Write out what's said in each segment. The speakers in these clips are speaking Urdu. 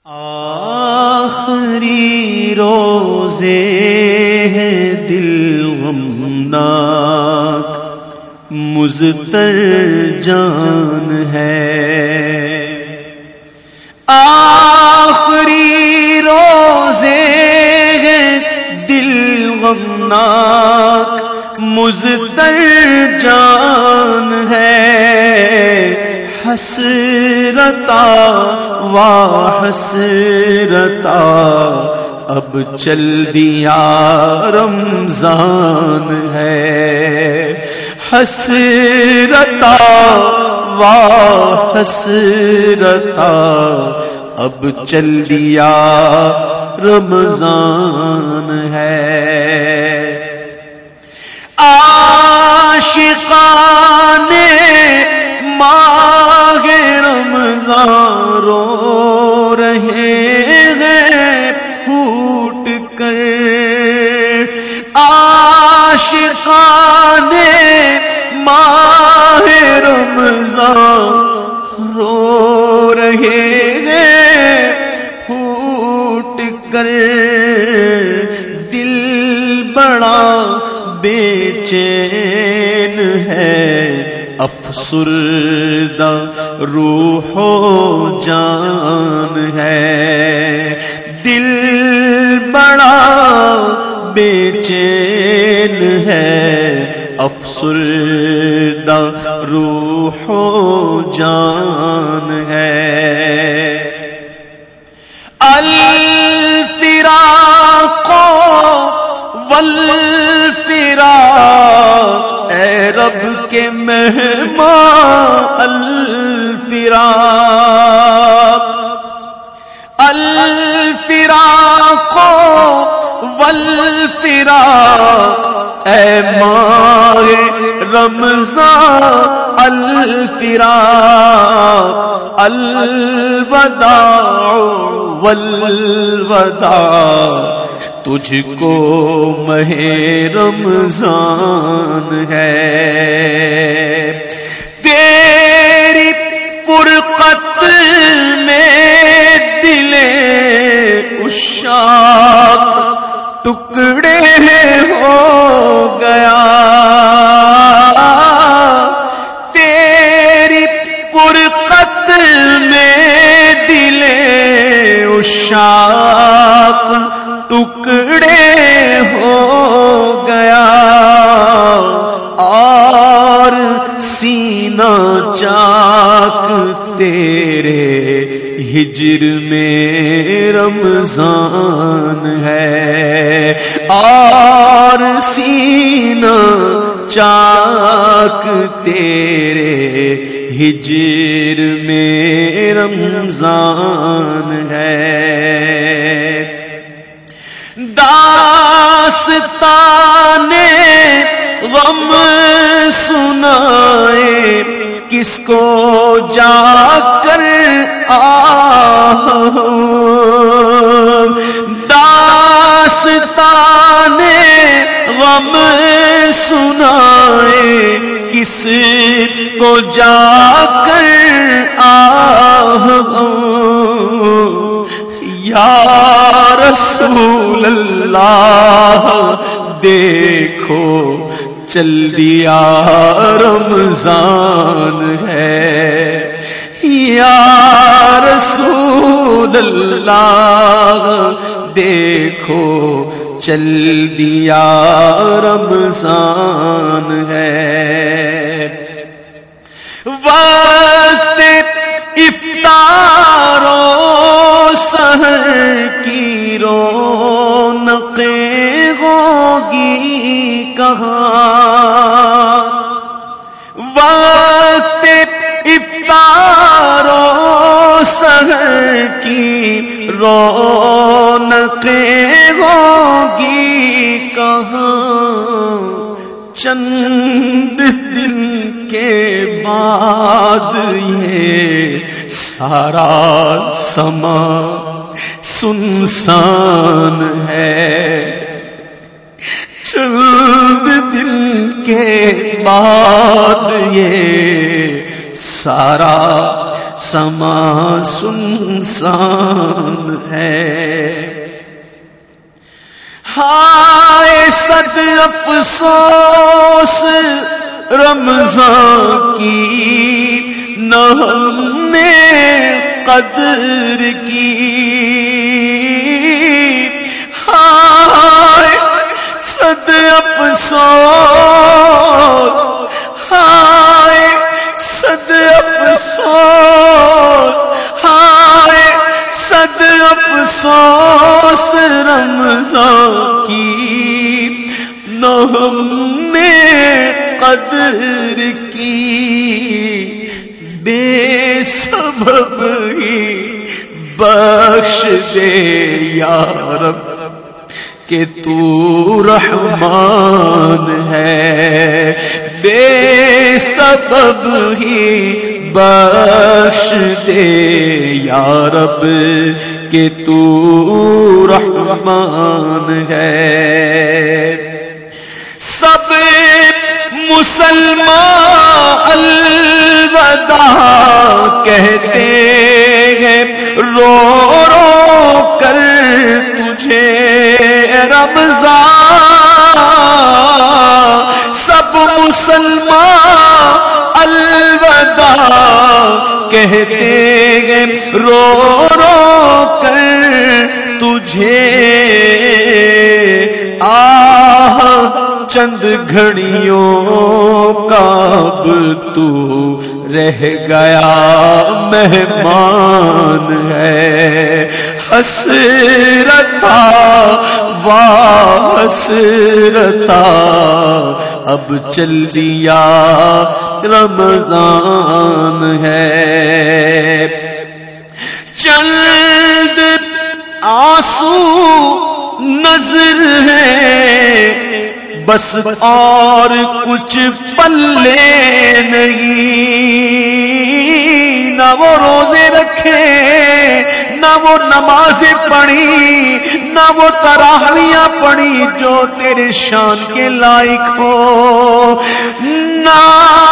آخری روزے ہیں دل غمناک مضطر جان ہے، آخری روزے ہیں دل غمناک مضطر جان ہے، حسرتا و حسرتا اب چل دیا رمضان ہے، حسرتا و حسرتا اب چل دیا رمضان ہے، عاشقان ماہ رمضان رو رہے ہیں پھوٹ کر، عاشقان ماہ رمضان رو رہے ہیں پھوٹ کر، دل بڑا بے چین ہے، افسردہ روح و جان ہے، دل بڑا بے چین ہے، افسردہ روح و جان ہے، الفراق والفراق اے رب کے مہمان، الفراق الفراق والفراق اے ماہ رمضان، الفراق الوداع والوداع تجھ کو ماہ رمضان ہے، تیری فرقت میں دل عشاق ٹکڑے ہو گیا، تیری فرقت میں دل عشاق ٹکڑے ہو گیا، اور سینہ چاک تیرے ہجر میں رمضان ہے، اور سینہ چاک تیرے ہجر میں رمضان ہے، داستان غم سنائے کس کو جا کر داستان غم سنائے کس کو جا کر یا رسول اللہ دیکھو چل دیا رمضان ہے، یا رسول اللہ دیکھو چل دیا رمضان ہے، وقت افطار و سحر کی رونقیں ہوگی کہاں، وقت افطار و سحر کی رونقیں ہوگی کہاں، چند دن کے بعد یہ سارا سما سنسان ہے، چند دن کے بعد یہ سارا سما سنسان ہے۔ ہائے صد افسوس رمضان کی نہ ہم نے قدر کی، ہائے صد افسوس، ہائے صد افسوس، ہائے صد افسوس رمضان کی نہ ہم نے قدر کی، بے سبب ہی بخش دے یا رب کہ تو رحمان ہے، بے سبب ہی بخش دے یا رب کہ تو رحمان ہے۔ سب مسلمان الوداع کہتے ہیں رو رو کر تجھے رمضان، سب مسلمان الوداع کہتے ہیں رو رو کر تجھے، آہ چند گھڑیوں کا اب تو رہ گیا مہمان ہے، حسرتا حسرتا اب چل دیا رمضان ہے، چند آنسو نظر ہے بس اور کچھ پلے نہیں، نہ وہ روزے رکھے نہ وہ نمازیں پڑھی نہ وہ تراویحاں پڑھی جو تیرے شان کے لائق ہو، نہ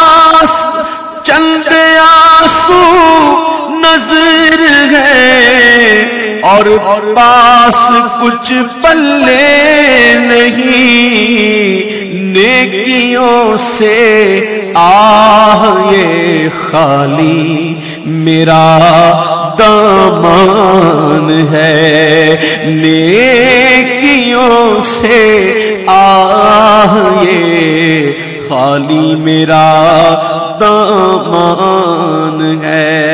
چند آنسو نظر ہے اور پاس کچھ پلے نہیں، نیکیوں سے آہ یہ خالی میرا دامان ہے، نیکیوں سے آہ یہ خالی میرا دامان ہے۔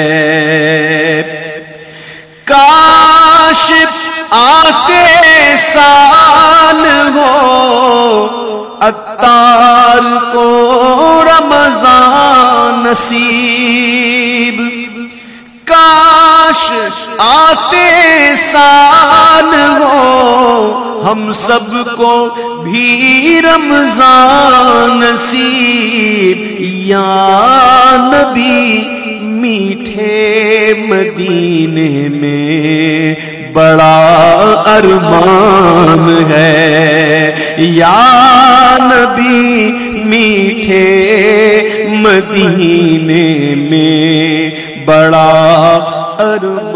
کاش آتے سال ہو عطار کو رمضان نصیب، کاش آتے سال ہو ہم سب کو بھی رمضان نصیب، یا نبی میٹھے مدینے میں بڑا ارمان ہے، یا نبی میٹھے مدینے میں بڑا ارمان